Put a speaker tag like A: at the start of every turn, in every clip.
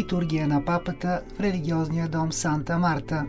A: литургия на папата в религиозния дом Санта Марта.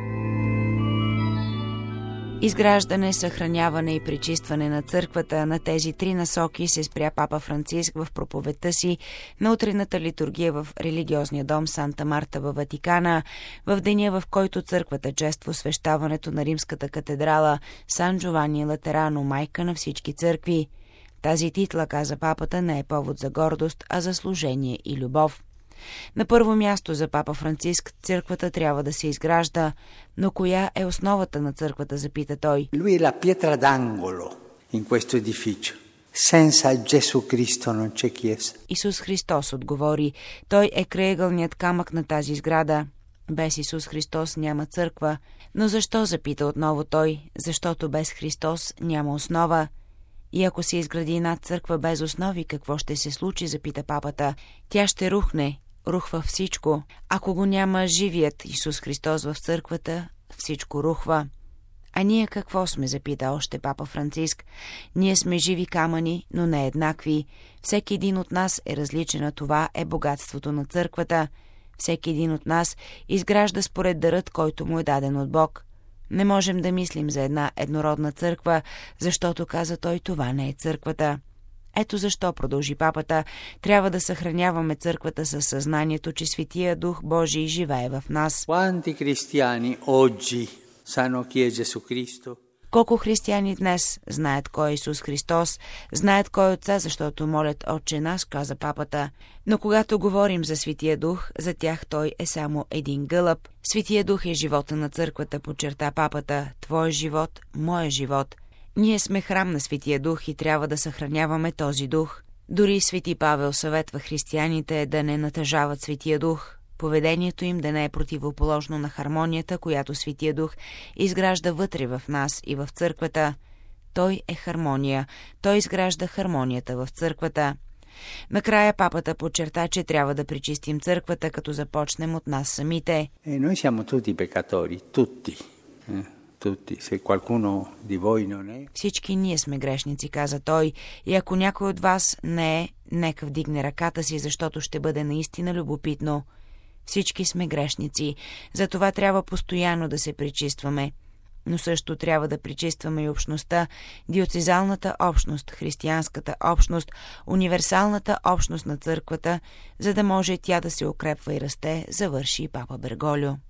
B: Изграждане, съхраняване и пречистване на църквата, на тези три насоки се спря папа Франциск в проповедта си на утринната литургия в религиозния дом Санта Марта във Ватикана, в деня, в който църквата чества освещаването на римската катедрала Сан Джовани Латерано, майка на всички църкви. Тази титла, каза папата, не е повод за гордост, а за служение и любов. На първо място за папа Франциск църквата трябва да се изгражда, но коя е основата на църквата, запита той.
C: Lui è la pietra d'angolo in questo edificio. Senza Gesù Cristo non c'è chiesa.
B: Исус Христос отговори. Той е крайъгълният камък на тази сграда. Без Исус Христос няма църква. Но защо, запита отново той? Защото без Христос няма основа. И ако се изгради една църква без основи, какво ще се случи, запита папата. Тя ще рухне. Рухва всичко. Ако го няма живият Исус Христос в църквата, всичко рухва. А ние какво сме, запита още папа Франциск. Ние сме живи камъни, но не еднакви. Всеки един от нас е различен, а това е богатството на църквата. Всеки един от нас изгражда според дарът, който му е даден от Бог. Не можем да мислим за една еднородна църква, защото, каза той, това не е църквата. Ето защо, продължи папата, трябва да съхраняваме църквата със съзнанието, че Светия Дух Божий живее в нас.
C: Quanti cristiani oggi sanno chi è Gesù Cristo?
B: Колко християни днес знаят кой е Исус Христос, знаят кой е Отца, защото молят Отче наш, каза папата. Но когато говорим за Светия Дух, за тях той е само един гълъб. Светия Дух е живота на църквата, подчерта папата. Твой живот, моя живот. Ние сме храм на Светия Дух и трябва да съхраняваме този дух. Дори Свети Павел съветва християните да не натъжават Светия Дух. Поведението им да не е противоположно на хармонията, която Светия Дух изгражда вътре в нас и в църквата. Той е хармония. Той изгражда хармонията в църквата. Накрая папата подчерта, че трябва да пречистим църквата, като започнем от нас самите.
C: Noi siamo tutti peccatori, tutti. Se qualcuno di voi non è.
B: Всички ние сме грешници, каза той, и ако някой от вас не е, нека вдигне ръката си, защото ще бъде наистина любопитно. Всички сме грешници, затова трябва постоянно да се пречистваме. Но също трябва да пречистваме и общността, диоцезалната общност, християнската общност, универсалната общност на църквата, за да може тя да се укрепва и расте, завърши папа Берголио.